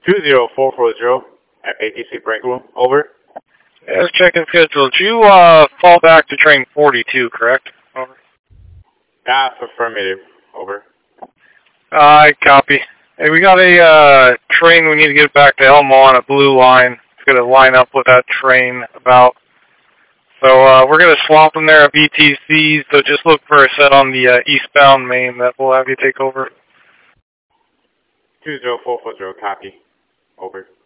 20440 at ATC break room. Over. Yeah, let's check in schedule. Did you fall back to train 42, correct? Over. Affirmative. Over. I copy. Hey, we got a train we need to get back to Elmo on a blue line. It's going to line up with that train about. So we're going to swap them there at BTC, so just look for a set on the eastbound main that we'll have you take over. 20440, copy. Over.